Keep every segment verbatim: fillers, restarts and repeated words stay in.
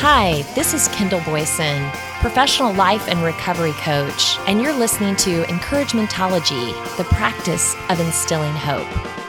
Hi, this is Kendall Boyson, professional life and recovery coach, and you're listening to Encouragementology, the practice of instilling hope.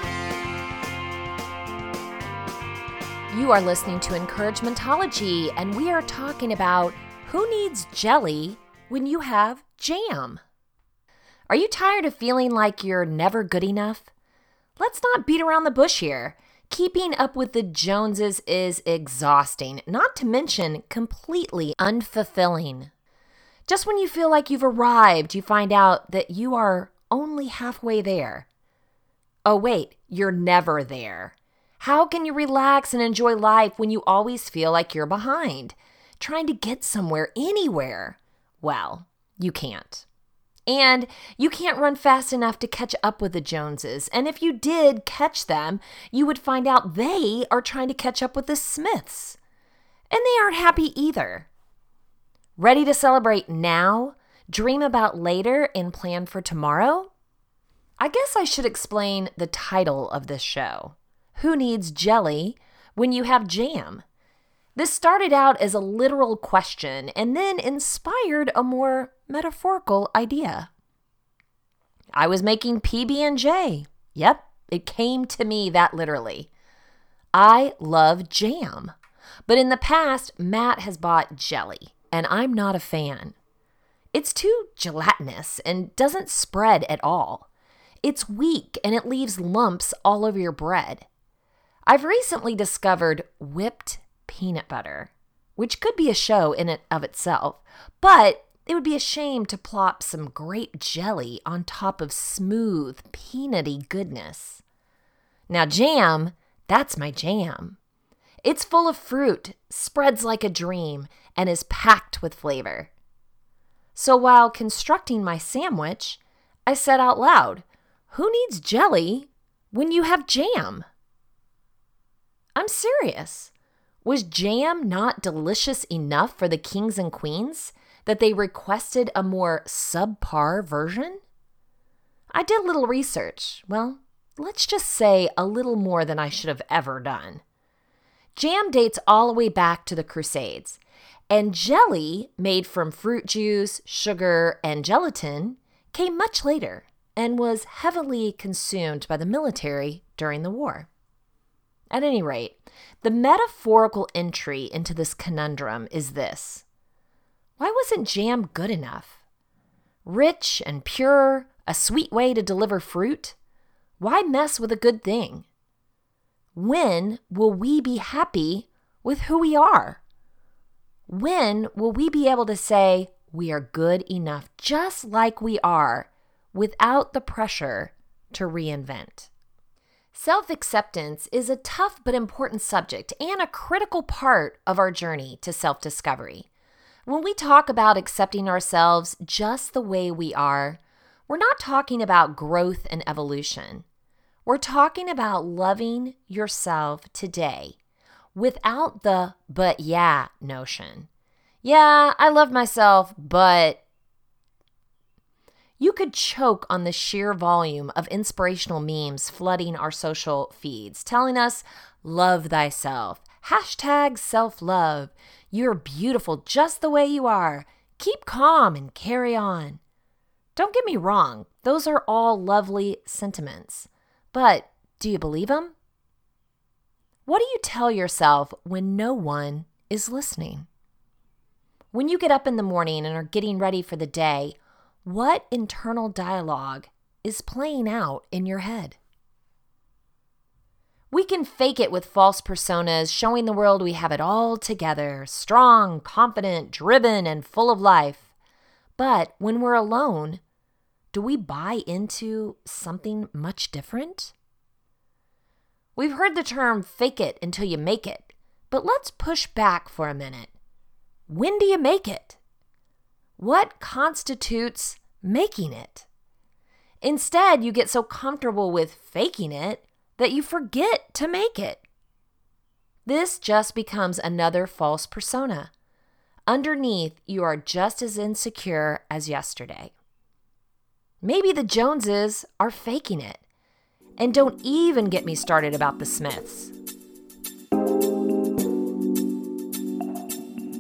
You are listening to Encouragementology, and we are talking about who needs jelly when you have jam. Are you tired of feeling like you're never good enough? Let's not beat around the bush here. Keeping up with the Joneses is exhausting, not to mention completely unfulfilling. Just when you feel like you've arrived, you find out that you are only halfway there. Oh wait, you're never there. How can you relax and enjoy life when you always feel like you're behind, trying to get somewhere anywhere? Well, you can't. And you can't run fast enough to catch up with the Joneses. And if you did catch them, you would find out they are trying to catch up with the Smiths. And they aren't happy either. Ready to celebrate now, dream about later, and plan for tomorrow? I guess I should explain the title of this show. Who needs jelly when you have jam? This started out as a literal question and then inspired a more metaphorical idea. I was making P B and J. Yep, it came to me that literally. I love jam, but in the past, Matt has bought jelly, and I'm not a fan. It's too gelatinous and doesn't spread at all. It's weak and it leaves lumps all over your bread. I've recently discovered whipped peanut butter, which could be a show in and of itself, but it would be a shame to plop some grape jelly on top of smooth, peanutty goodness. Now jam, that's my jam. It's full of fruit, spreads like a dream, and is packed with flavor. So while constructing my sandwich, I said out loud, who needs jelly when you have jam? I'm serious. Was jam not delicious enough for the kings and queens that they requested a more subpar version? I did a little research. Well, let's just say a little more than I should have ever done. Jam dates all the way back to the Crusades, and jelly made from fruit juice, sugar, and gelatin came much later and was heavily consumed by the military during the war. At any rate, the metaphorical entry into this conundrum is this. Why wasn't jam good enough? Rich and pure, a sweet way to deliver fruit? Why mess with a good thing? When will we be happy with who we are? When will we be able to say we are good enough just like we are without the pressure to reinvent? Self-acceptance is a tough but important subject and a critical part of our journey to self-discovery. When we talk about accepting ourselves just the way we are, we're not talking about growth and evolution. We're talking about loving yourself today without the but yeah notion. Yeah, I love myself, but you could choke on the sheer volume of inspirational memes flooding our social feeds, telling us, love thyself, hashtag self-love, you're beautiful just the way you are, keep calm and carry on. Don't get me wrong, those are all lovely sentiments, but do you believe them? What do you tell yourself when no one is listening? When you get up in the morning and are getting ready for the day, what internal dialogue is playing out in your head? We can fake it with false personas, showing the world we have it all together, strong, confident, driven, and full of life. But when we're alone, do we buy into something much different? We've heard the term fake it until you make it, but let's push back for a minute. When do you make it? What constitutes making it? Instead, you get so comfortable with faking it that you forget to make it. This just becomes another false persona. Underneath, you are just as insecure as yesterday. Maybe the Joneses are faking it. And don't even get me started about the Smiths.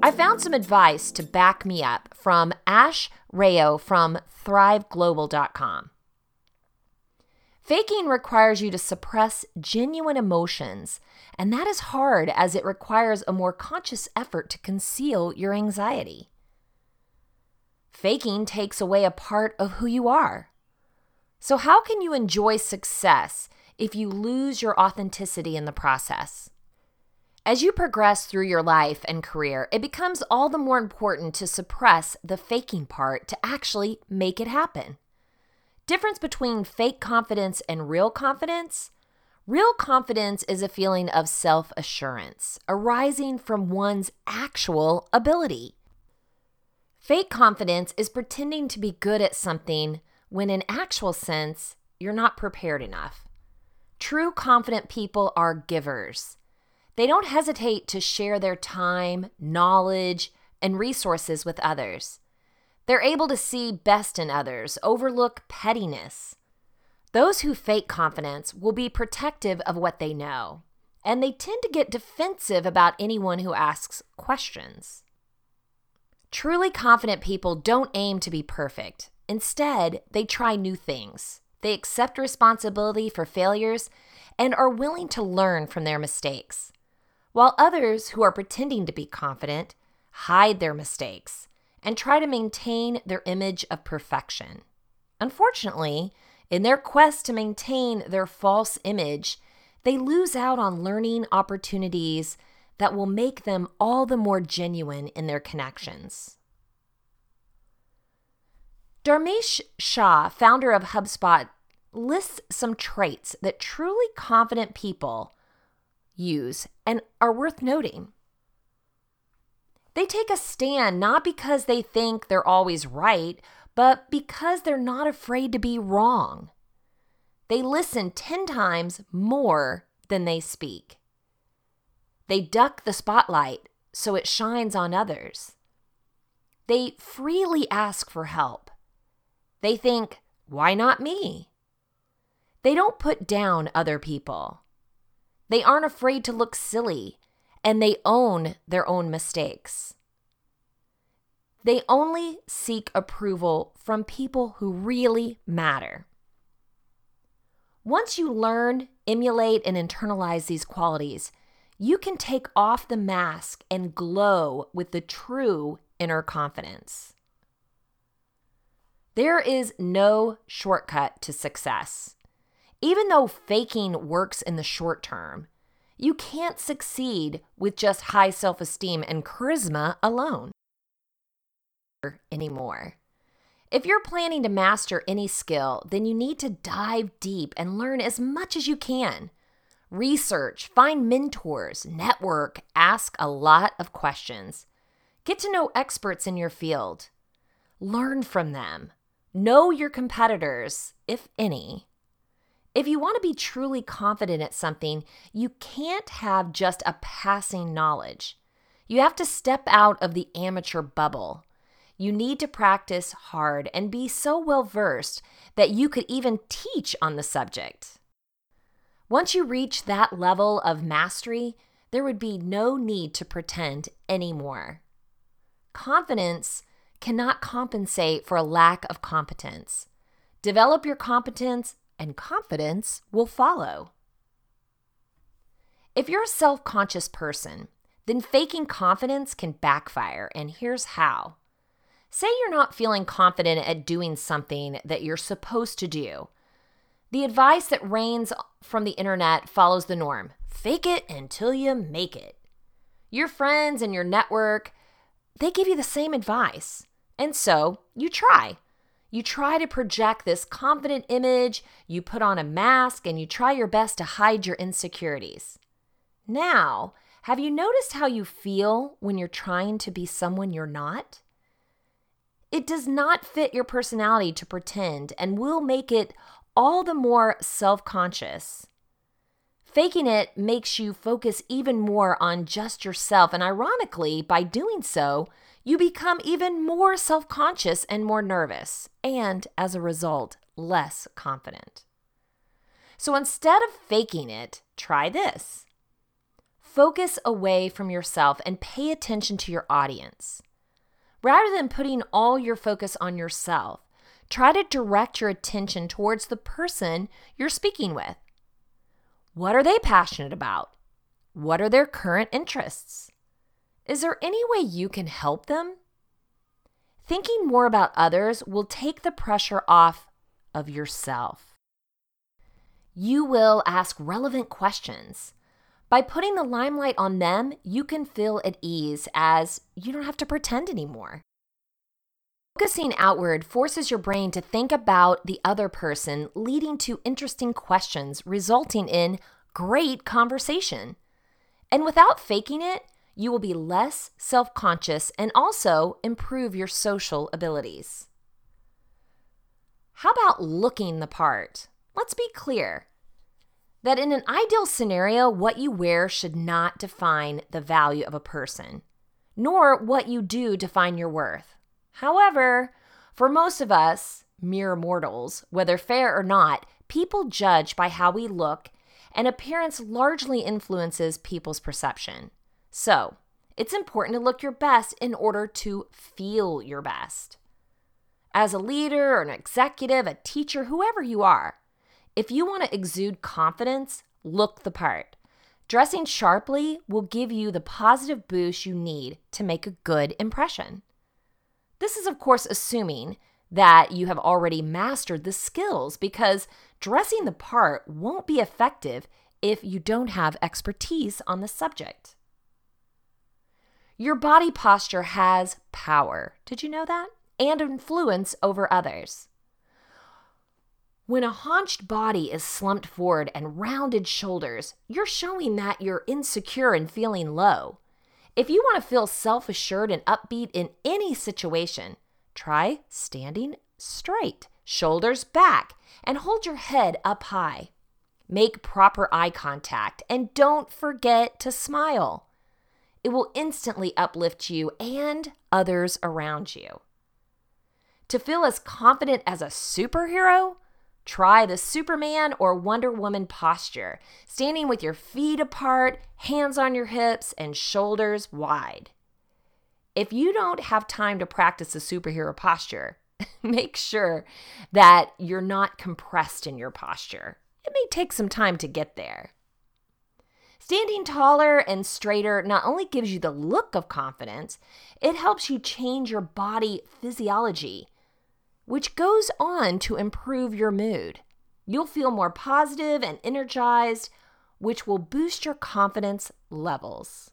I found some advice to back me up from Ash Rayo from thrive global dot com. Faking requires you to suppress genuine emotions, and that is hard as it requires a more conscious effort to conceal your anxiety. Faking takes away a part of who you are. So how can you enjoy success if you lose your authenticity in the process? As you progress through your life and career, it becomes all the more important to suppress the faking part to actually make it happen. Difference between fake confidence and real confidence? Real confidence is a feeling of self-assurance arising from one's actual ability. Fake confidence is pretending to be good at something when in actual sense, you're not prepared enough. True confident people are givers. They don't hesitate to share their time, knowledge, and resources with others. They're able to see best in others, overlook pettiness. Those who fake confidence will be protective of what they know, and they tend to get defensive about anyone who asks questions. Truly confident people don't aim to be perfect. Instead, they try new things. They accept responsibility for failures and are willing to learn from their mistakes. While others who are pretending to be confident hide their mistakes and try to maintain their image of perfection. Unfortunately, in their quest to maintain their false image, they lose out on learning opportunities that will make them all the more genuine in their connections. Dharmesh Shah, founder of HubSpot, lists some traits that truly confident people use and are worth noting. They take a stand not because they think they're always right, but because they're not afraid to be wrong. They listen ten times more than they speak. They duck the spotlight so it shines on others. They freely ask for help. They think, why not me? They don't put down other people. They aren't afraid to look silly, and they own their own mistakes. They only seek approval from people who really matter. Once you learn, emulate, and internalize these qualities, you can take off the mask and glow with the true inner confidence. There is no shortcut to success. Even though faking works in the short term, you can't succeed with just high self-esteem and charisma alone anymore. If you're planning to master any skill, then you need to dive deep and learn as much as you can. Research, find mentors, network, ask a lot of questions. Get to know experts in your field. Learn from them. Know your competitors, if any. If you want to be truly confident at something, you can't have just a passing knowledge. You have to step out of the amateur bubble. You need to practice hard and be so well-versed that you could even teach on the subject. Once you reach that level of mastery, there would be no need to pretend anymore. Confidence cannot compensate for a lack of competence. Develop your competence and confidence will follow. If you're a self-conscious person, then faking confidence can backfire, and here's how. Say you're not feeling confident at doing something that you're supposed to do. The advice that reigns from the internet follows the norm. Fake it until you make it. Your friends and your network, they give you the same advice. And so you try. You try to project this confident image, you put on a mask, and you try your best to hide your insecurities. Now, have you noticed how you feel when you're trying to be someone you're not? It does not fit your personality to pretend and will make it all the more self-conscious. Faking it makes you focus even more on just yourself, and ironically, by doing so, you become even more self-conscious and more nervous, and as a result, less confident. So instead of faking it, try this. focus away from yourself and pay attention to your audience. Rather than putting all your focus on yourself, try to direct your attention towards the person you're speaking with. What are they passionate about? What are their current interests? Is there any way you can help them? Thinking more about others will take the pressure off of yourself. You will ask relevant questions. By putting the limelight on them, you can feel at ease as you don't have to pretend anymore. Focusing outward forces your brain to think about the other person, leading to interesting questions, resulting in great conversation. And without faking it, you will be less self-conscious and also improve your social abilities. How about looking the part? Let's be clear that in an ideal scenario, what you wear should not define the value of a person, nor what you do define your worth. However, for most of us, mere mortals, whether fair or not, people judge by how we look, and appearance largely influences people's perception. So, it's important to look your best in order to feel your best. As a leader or an executive, a teacher, whoever you are, if you want to exude confidence, look the part. Dressing sharply will give you the positive boost you need to make a good impression. This is, of course, assuming that you have already mastered the skills, because dressing the part won't be effective if you don't have expertise on the subject. Your body posture has power. Did you know that? And influence over others. When a haunched body is slumped forward and rounded shoulders, you're showing that you're insecure and feeling low. If you want to feel self-assured and upbeat in any situation, try standing straight, shoulders back, and hold your head up high. Make proper eye contact and don't forget to smile. It will instantly uplift you and others around you. To feel as confident as a superhero, try the Superman or Wonder Woman posture, standing with your feet apart, hands on your hips, and shoulders wide. If you don't have time to practice the superhero posture, make sure that you're not compressed in your posture. It may take some time to get there. Standing taller and straighter not only gives you the look of confidence, it helps you change your body physiology, which goes on to improve your mood. You'll feel more positive and energized, which will boost your confidence levels.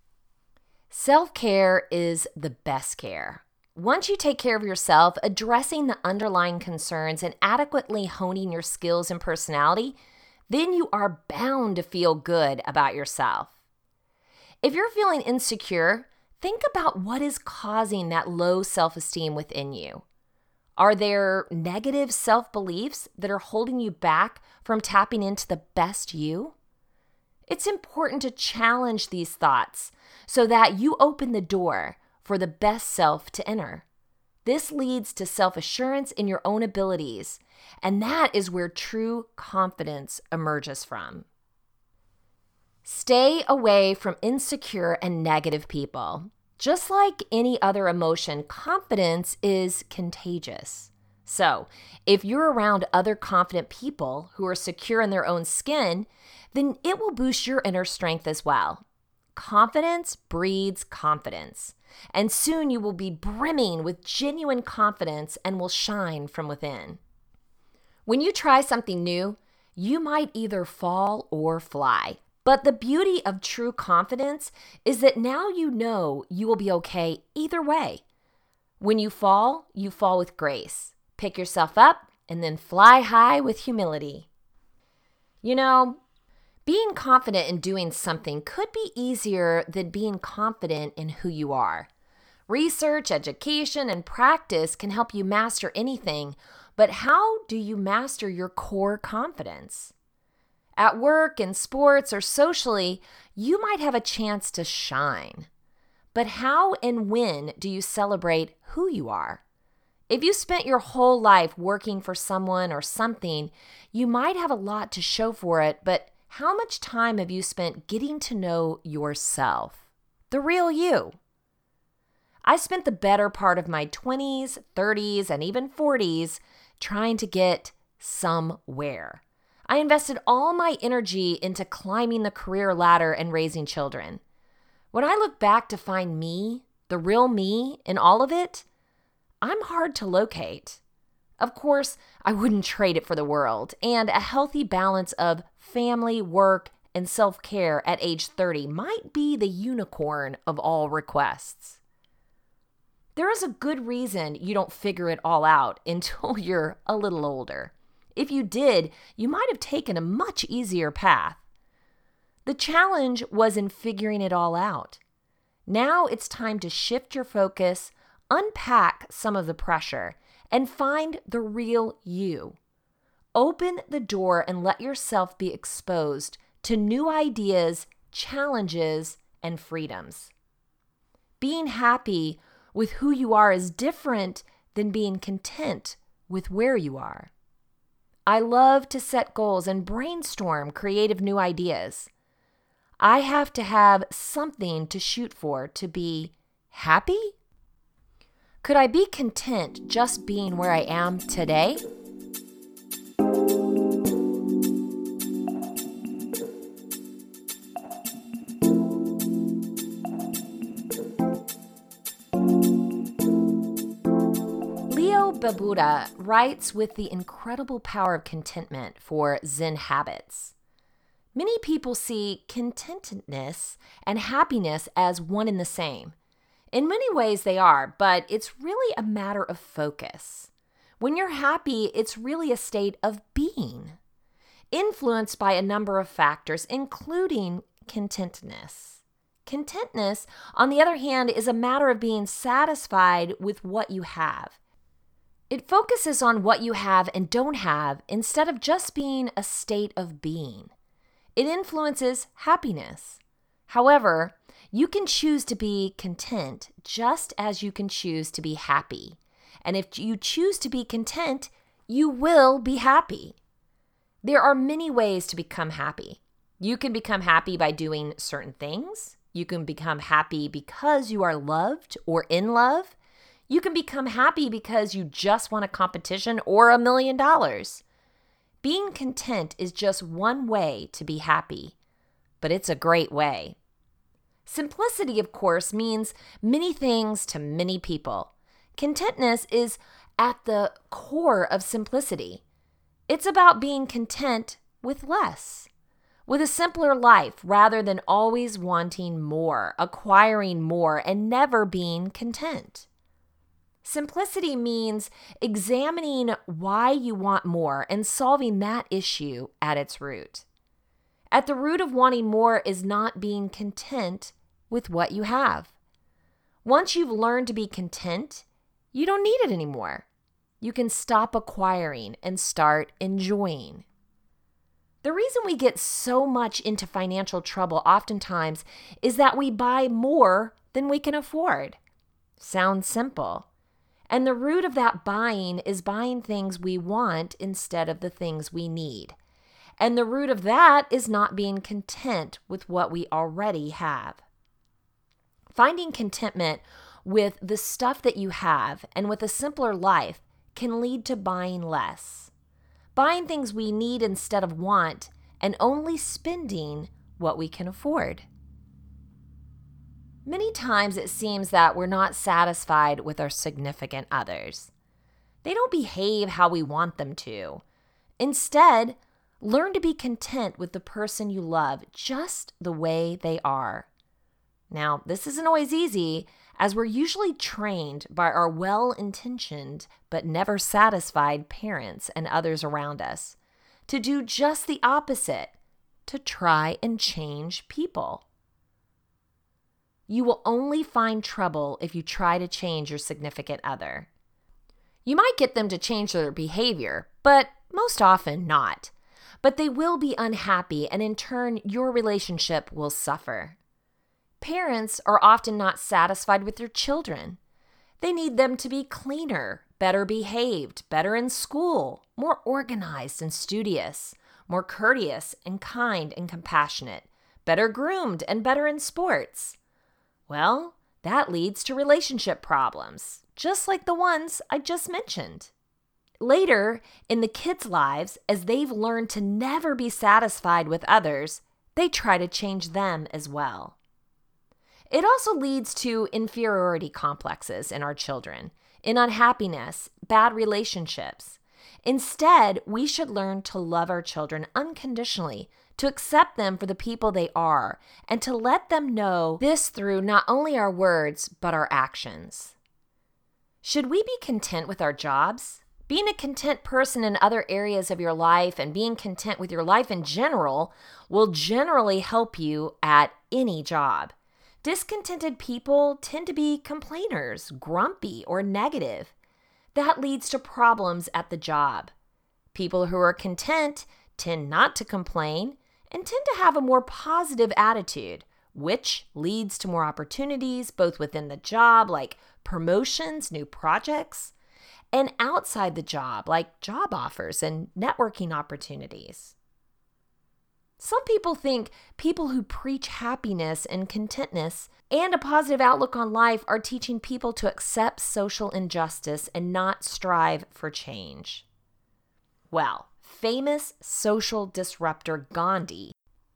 Self-care is the best care. Once you take care of yourself, addressing the underlying concerns and adequately honing your skills and personality, then you are bound to feel good about yourself. If you're feeling insecure, think about what is causing that low self-esteem within you. Are there negative self-beliefs that are holding you back from tapping into the best you? It's important to challenge these thoughts so that you open the door for the best self to enter. This leads to self-assurance in your own abilities, and that is where true confidence emerges from. Stay away from insecure and negative people. Just like any other emotion, confidence is contagious. So, if you're around other confident people who are secure in their own skin, then it will boost your inner strength as well. Confidence breeds confidence, and soon you will be brimming with genuine confidence and will shine from within. When you try something new, you might either fall or fly. But the beauty of true confidence is that now you know you will be okay either way. When you fall, you fall with grace. Pick yourself up and then fly high with humility. You know, being confident in doing something could be easier than being confident in who you are. Research, education, and practice can help you master anything, but how do you master your core confidence? At work, in sports, or socially, you might have a chance to shine. But how and when do you celebrate who you are? If you spent your whole life working for someone or something, you might have a lot to show for it, but how much time have you spent getting to know yourself, the real you? I spent the better part of my twenties, thirties, and even forties trying to get somewhere. I invested all my energy into climbing the career ladder and raising children. When I look back to find me, the real me, in all of it, I'm hard to locate. Of course, I wouldn't trade it for the world, and a healthy balance of family, work, and self-care at age thirty might be the unicorn of all requests. There is a good reason you don't figure it all out until you're a little older. If you did, you might have taken a much easier path. The challenge was in figuring it all out. Now it's time to shift your focus, unpack some of the pressure, and find the real you. Open the door and let yourself be exposed to new ideas, challenges, and freedoms. Being happy with who you are is different than being content with where you are. I love to set goals and brainstorm creative new ideas. I have to have something to shoot for to be happy? Could I be content just being where I am today? Leo Babauta writes with the incredible power of contentment for Zen Habits. Many people see contentedness and happiness as one and the same. In many ways they are, but it's really a matter of focus. When you're happy, it's really a state of being, influenced by a number of factors, including contentedness. Contentness, on the other hand, is a matter of being satisfied with what you have. It focuses on what you have and don't have instead of just being a state of being. It influences happiness. However, you can choose to be content just as you can choose to be happy. And if you choose to be content, you will be happy. There are many ways to become happy. You can become happy by doing certain things. You can become happy because you are loved or in love. You can become happy because you just won a competition or a million dollars. Being content is just one way to be happy, but it's a great way. Simplicity, of course, means many things to many people. Contentness is at the core of simplicity. It's about being content with less, with a simpler life rather than always wanting more, acquiring more, and never being content. Simplicity means examining why you want more and solving that issue at its root. At the root of wanting more is not being content with what you have. Once you've learned to be content, you don't need it anymore. You can stop acquiring and start enjoying. The reason we get so much into financial trouble oftentimes is that we buy more than we can afford. Sounds simple. And the root of that buying is buying things we want instead of the things we need. And the root of that is not being content with what we already have. Finding contentment with the stuff that you have and with a simpler life can lead to buying less. Buying things we need instead of want, and only spending what we can afford. Many times it seems that we're not satisfied with our significant others. They don't behave how we want them to. Instead, learn to be content with the person you love just the way they are. Now, this isn't always easy, as we're usually trained by our well-intentioned but never satisfied parents and others around us to do just the opposite, to try and change people. You will only find trouble if you try to change your significant other. You might get them to change their behavior, but most often not. But they will be unhappy, and in turn, your relationship will suffer. Parents are often not satisfied with their children. They need them to be cleaner, better behaved, better in school, more organized and studious, more courteous and kind and compassionate, better groomed and better in sports. Well, that leads to relationship problems, just like the ones I just mentioned. Later, in the kids' lives, as they've learned to never be satisfied with others, they try to change them as well. It also leads to inferiority complexes in our children, in unhappiness, bad relationships. Instead, we should learn to love our children unconditionally, to accept them for the people they are, and to let them know this through not only our words, but our actions. Should we be content with our jobs? Being a content person in other areas of your life and being content with your life in general will generally help you at any job. Discontented people tend to be complainers, grumpy, or negative. That leads to problems at the job. People who are content tend not to complain and tend to have a more positive attitude, which leads to more opportunities both within the job, like promotions, new projects, and outside the job, like job offers and networking opportunities. Some people think people who preach happiness and contentness and a positive outlook on life are teaching people to accept social injustice and not strive for change. Well, famous social disruptor Gandhi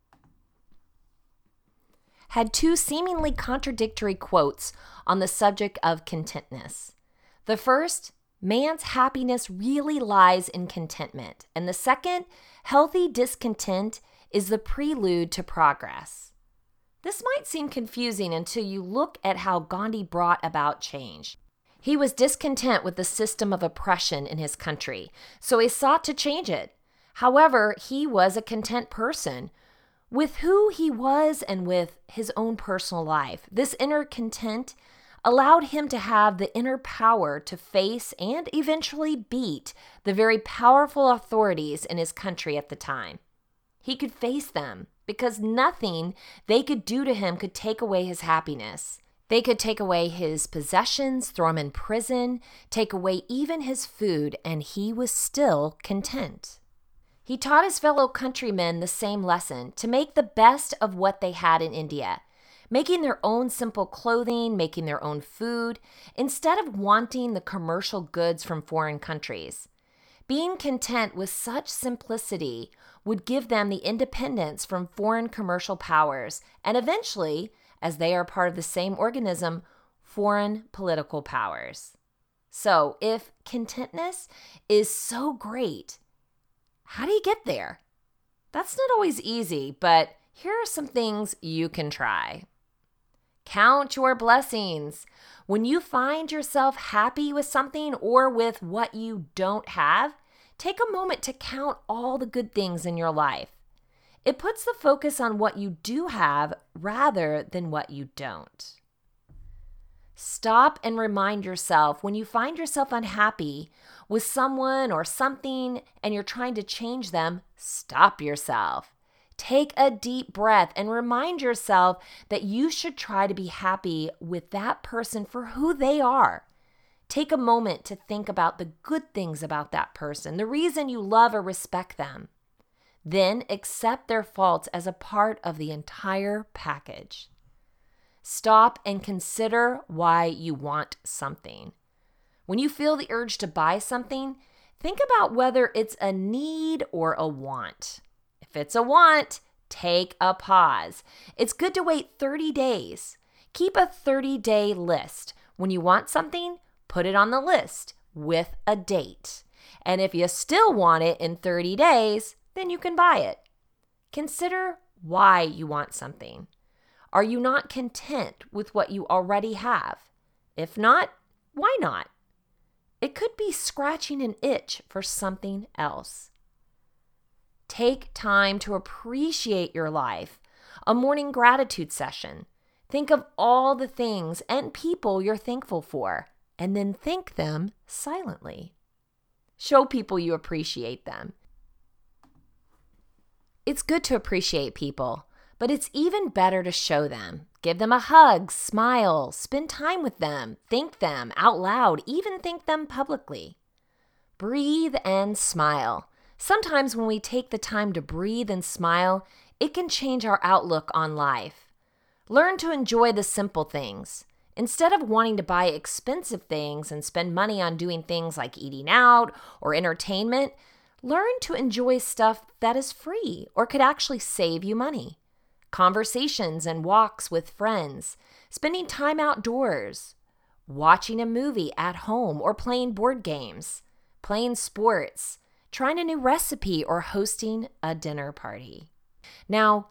had two seemingly contradictory quotes on the subject of contentness. The first, man's happiness really lies in contentment. And the second, healthy discontent is the prelude to progress. This might seem confusing until you look at how Gandhi brought about change. He was discontent with the system of oppression in his country, so he sought to change it. However, he was a content person with who he was and with his own personal life. This inner content allowed him to have the inner power to face and eventually beat the very powerful authorities in his country at the time. He could face them because nothing they could do to him could take away his happiness. They could take away his possessions, throw him in prison, take away even his food, and he was still content. He taught his fellow countrymen the same lesson, to make the best of what they had in India, making their own simple clothing, making their own food, instead of wanting the commercial goods from foreign countries. Being content with such simplicity would give them the independence from foreign commercial powers, and eventually, as they are part of the same organism, foreign political powers. So, if contentness is so great, how do you get there? That's not always easy, but here are some things you can try. Count your blessings. When you find yourself happy with something or with what you don't have, take a moment to count all the good things in your life. It puts the focus on what you do have rather than what you don't. Stop and remind yourself when you find yourself unhappy with someone or something and you're trying to change them, stop yourself. Take a deep breath and remind yourself that you should try to be happy with that person for who they are. Take a moment to think about the good things about that person, the reason you love or respect them. Then accept their faults as a part of the entire package. Stop and consider why you want something. When you feel the urge to buy something, think about whether it's a need or a want. If it's a want, take a pause. It's good to wait thirty days. Keep a thirty-day list. When you want something, put it on the list with a date. And if you still want it in thirty days, then you can buy it. Consider why you want something. Are you not content with what you already have? If not, why not? It could be scratching an itch for something else. Take time to appreciate your life. A morning gratitude session. Think of all the things and people you're thankful for, and then thank them silently. Show people you appreciate them. It's good to appreciate people, but it's even better to show them. Give them a hug, smile, spend time with them, thank them out loud, even thank them publicly. Breathe and smile. Sometimes when we take the time to breathe and smile, it can change our outlook on life. Learn to enjoy the simple things. Instead of wanting to buy expensive things and spend money on doing things like eating out or entertainment, learn to enjoy stuff that is free or could actually save you money. Conversations and walks with friends, spending time outdoors, watching a movie at home or playing board games, playing sports, trying a new recipe, or hosting a dinner party. Now,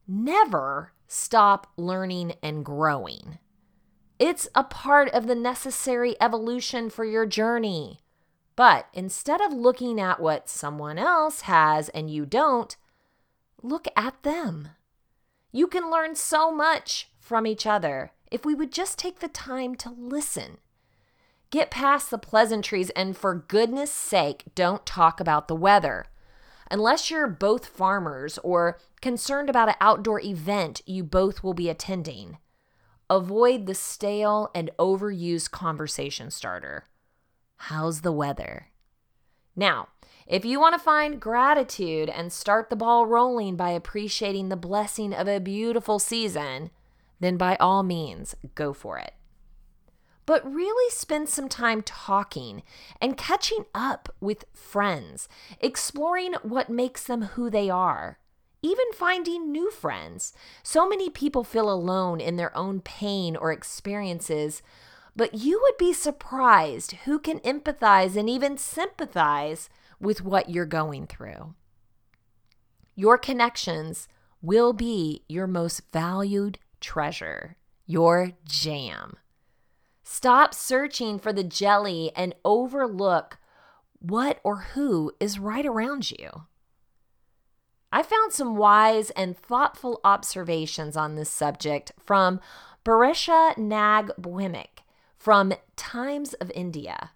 never stop learning and growing. It's a part of the necessary evolution for your journey. But instead of looking at what someone else has and you don't, look at them. You can learn so much from each other if we would just take the time to listen. Get past the pleasantries and for goodness sake, don't talk about the weather. Unless you're both farmers or concerned about an outdoor event you both will be attending, avoid the stale and overused conversation starter. How's the weather? Now, if you want to find gratitude and start the ball rolling by appreciating the blessing of a beautiful season, then by all means, go for it. But really spend some time talking and catching up with friends, exploring what makes them who they are, even finding new friends. So many people feel alone in their own pain or experiences, but you would be surprised who can empathize and even sympathize with what you're going through. Your connections will be your most valued treasure, your jam. Stop searching for the jelly and overlook what or who is right around you. I found some wise and thoughtful observations on this subject from Barisha Nag Bhimik from Times of India.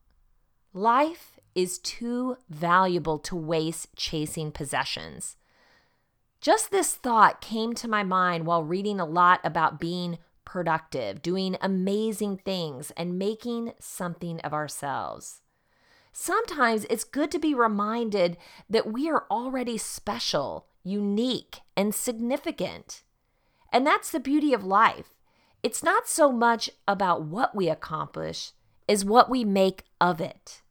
Life is too valuable to waste chasing possessions. Just this thought came to my mind while reading a lot about being productive, doing amazing things, and making something of ourselves. Sometimes it's good to be reminded that we are already special, unique, and significant. And that's the beauty of life. It's not so much about what we accomplish as what we make of it.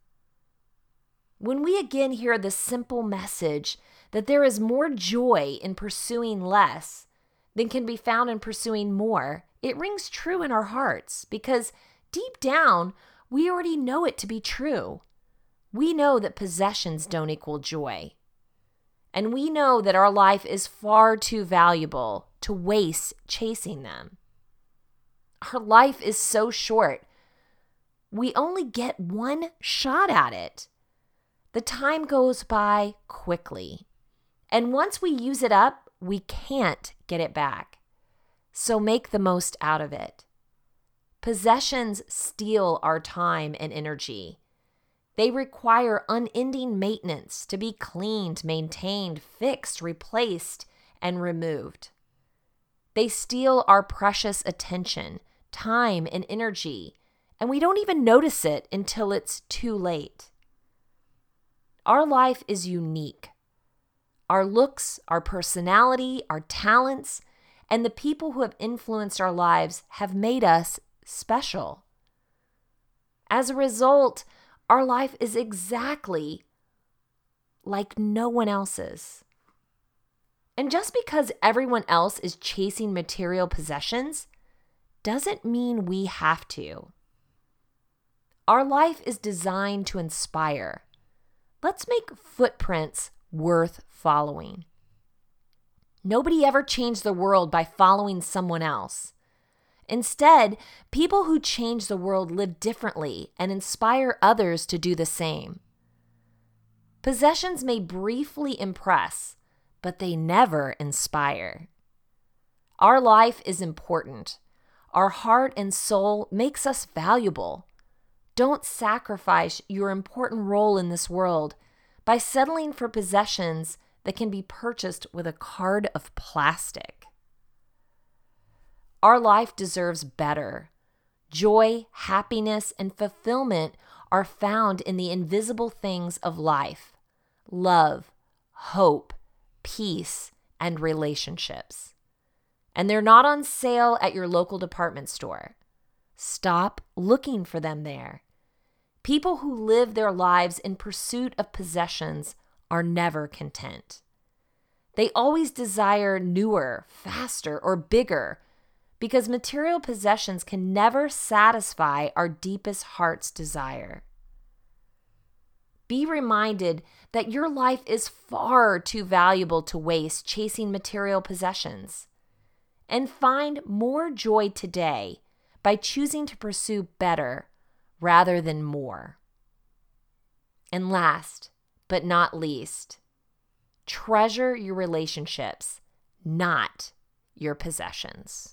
When we again hear the simple message that there is more joy in pursuing less than can be found in pursuing more, it rings true in our hearts because deep down, we already know it to be true. We know that possessions don't equal joy. And we know that our life is far too valuable to waste chasing them. Our life is so short. We only get one shot at it. The time goes by quickly. And once we use it up, we can't get it back. So make the most out of it. Possessions steal our time and energy. They require unending maintenance to be cleaned, maintained, fixed, replaced, and removed. They steal our precious attention, time, and energy, and we don't even notice it until it's too late. Our life is unique. Our looks, our personality, our talents, and the people who have influenced our lives have made us special. As a result, our life is exactly like no one else's. And just because everyone else is chasing material possessions doesn't mean we have to. Our life is designed to inspire. Let's make footprints worth following. Nobody ever changed the world by following someone else. Instead, people who change the world live differently and inspire others to do the same. Possessions may briefly impress, but they never inspire. Our life is important. Our heart and soul makes us valuable. Don't sacrifice your important role in this world by settling for possessions that can be purchased with a card of plastic. Our life deserves better. Joy, happiness, and fulfillment are found in the invisible things of life, love, hope, peace, and relationships. And they're not on sale at your local department store. Stop looking for them there. People who live their lives in pursuit of possessions are never content. They always desire newer, faster, or bigger because material possessions can never satisfy our deepest heart's desire. Be reminded that your life is far too valuable to waste chasing material possessions. And find more joy today by choosing to pursue better rather than more. And last but not least, treasure your relationships, not your possessions.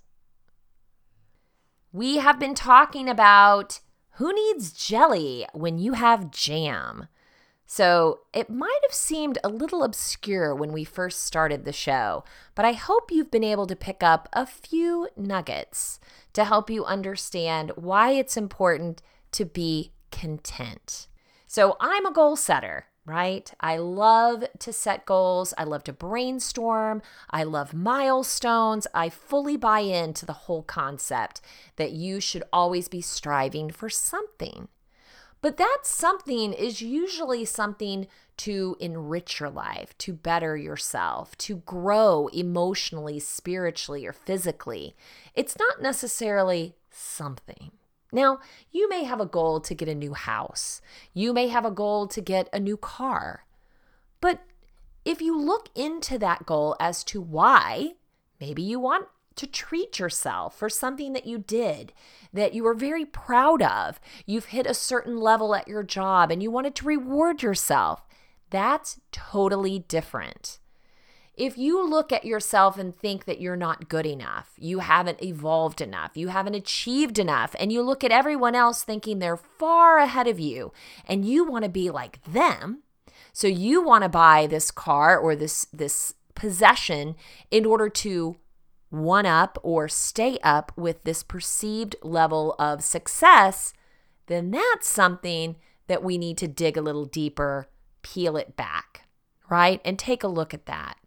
We have been talking about who needs jelly when you have jam. So it might have seemed a little obscure when we first started the show, but I hope you've been able to pick up a few nuggets to help you understand why it's important to be content. So I'm a goal setter, right? I love to set goals. I love to brainstorm. I love milestones. I fully buy into the whole concept that you should always be striving for something. But that something is usually something to enrich your life, to better yourself, to grow emotionally, spiritually, or physically. It's not necessarily something. Now, you may have a goal to get a new house. You may have a goal to get a new car. But if you look into that goal as to why, maybe you want to treat yourself for something that you did, that you were very proud of. You've hit a certain level at your job and you wanted to reward yourself. That's totally different. If you look at yourself and think that you're not good enough, you haven't evolved enough, you haven't achieved enough, and you look at everyone else thinking they're far ahead of you and you want to be like them, so you want to buy this car or this, this possession in order to one up or stay up with this perceived level of success, then that's something that we need to dig a little deeper, peel it back, right? And take a look at that.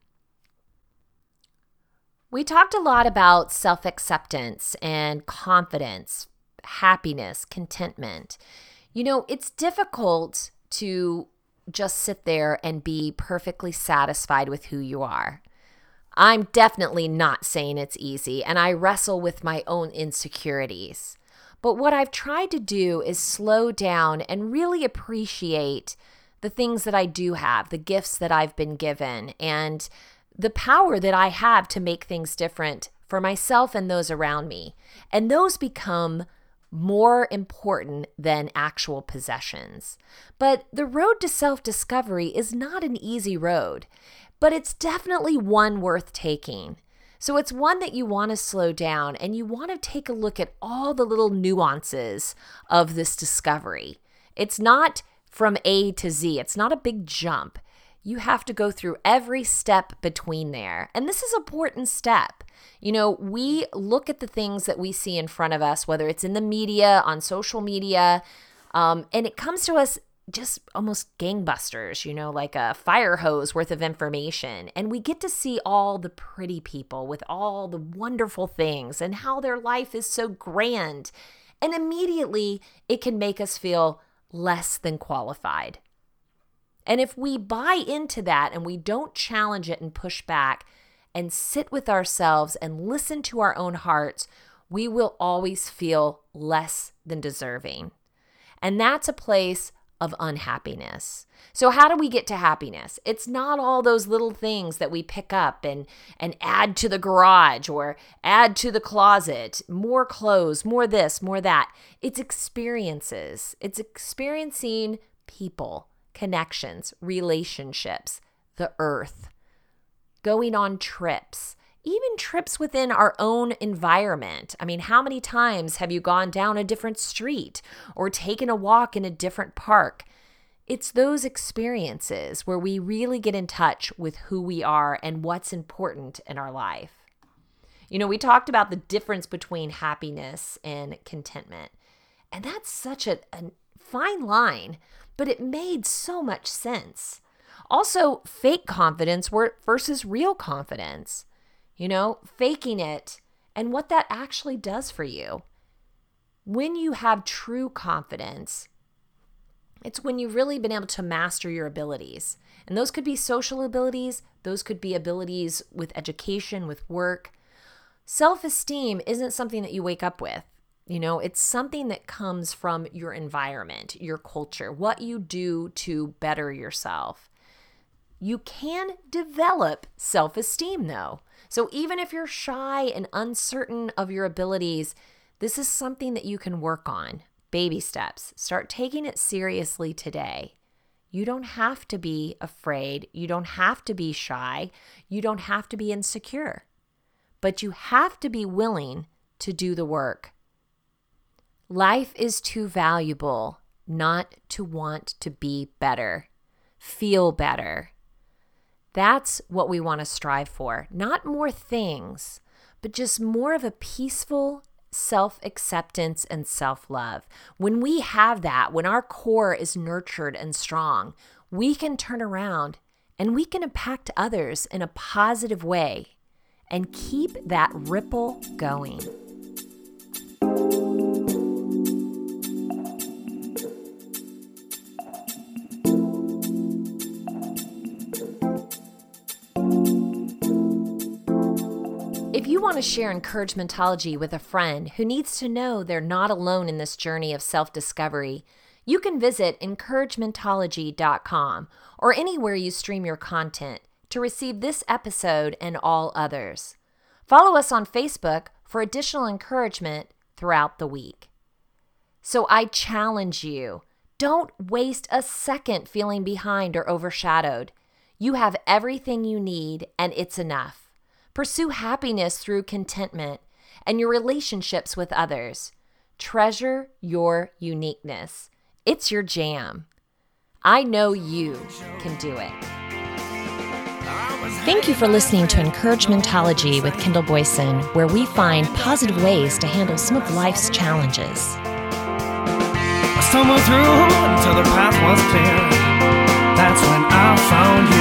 We talked a lot about self-acceptance and confidence, happiness, contentment. You know, it's difficult to just sit there and be perfectly satisfied with who you are. I'm definitely not saying it's easy, and I wrestle with my own insecurities. But what I've tried to do is slow down and really appreciate the things that I do have, the gifts that I've been given, and the power that I have to make things different for myself and those around me. And those become more important than actual possessions. But the road to self-discovery is not an easy road, but it's definitely one worth taking. So it's one that you want to slow down and you want to take a look at all the little nuances of this discovery. It's not from A to Z. It's not a big jump. You have to go through every step between there. And this is an important step. You know, we look at the things that we see in front of us, whether it's in the media, on social media, um, and it comes to us just almost gangbusters, you know, like a fire hose worth of information. And we get to see all the pretty people with all the wonderful things and how their life is so grand. And immediately it can make us feel less than qualified. And if we buy into that and we don't challenge it and push back and sit with ourselves and listen to our own hearts, we will always feel less than deserving. And that's a place of unhappiness. So how do we get to happiness? It's not all those little things that we pick up and, and add to the garage or add to the closet, more clothes, more this, more that. It's experiences. It's experiencing people, connections, relationships, the earth, going on trips, even trips within our own environment. I mean, how many times have you gone down a different street or taken a walk in a different park? It's those experiences where we really get in touch with who we are and what's important in our life. You know, we talked about the difference between happiness and contentment, and that's such a, a fine line, but it made so much sense. Also, fake confidence versus real confidence. You know, faking it and what that actually does for you. When you have true confidence, it's when you've really been able to master your abilities. And those could be social abilities. Those could be abilities with education, with work. Self-esteem isn't something that you wake up with. You know, it's something that comes from your environment, your culture, what you do to better yourself. You can develop self-esteem though. So even if you're shy and uncertain of your abilities, this is something that you can work on. Baby steps. Start taking it seriously today. You don't have to be afraid. You don't have to be shy. You don't have to be insecure. But you have to be willing to do the work. Life is too valuable not to want to be better, feel better. That's what we want to strive for. Not more things, but just more of a peaceful self-acceptance and self-love. When we have that, when our core is nurtured and strong, we can turn around and we can impact others in a positive way and keep that ripple going. If you want to share Encouragementology with a friend who needs to know they're not alone in this journey of self-discovery, you can visit encouragementology dot com or anywhere you stream your content to receive this episode and all others. Follow us on Facebook for additional encouragement throughout the week. So I challenge you, don't waste a second feeling behind or overshadowed. You have everything you need and it's enough. Pursue happiness through contentment and your relationships with others. Treasure your uniqueness. It's your jam. I know you can do it. Thank you for listening to Encouragementology with Kendall Boyson, where we find positive ways to handle some of life's challenges. I stumbled through until the path was clear. That's when I found you.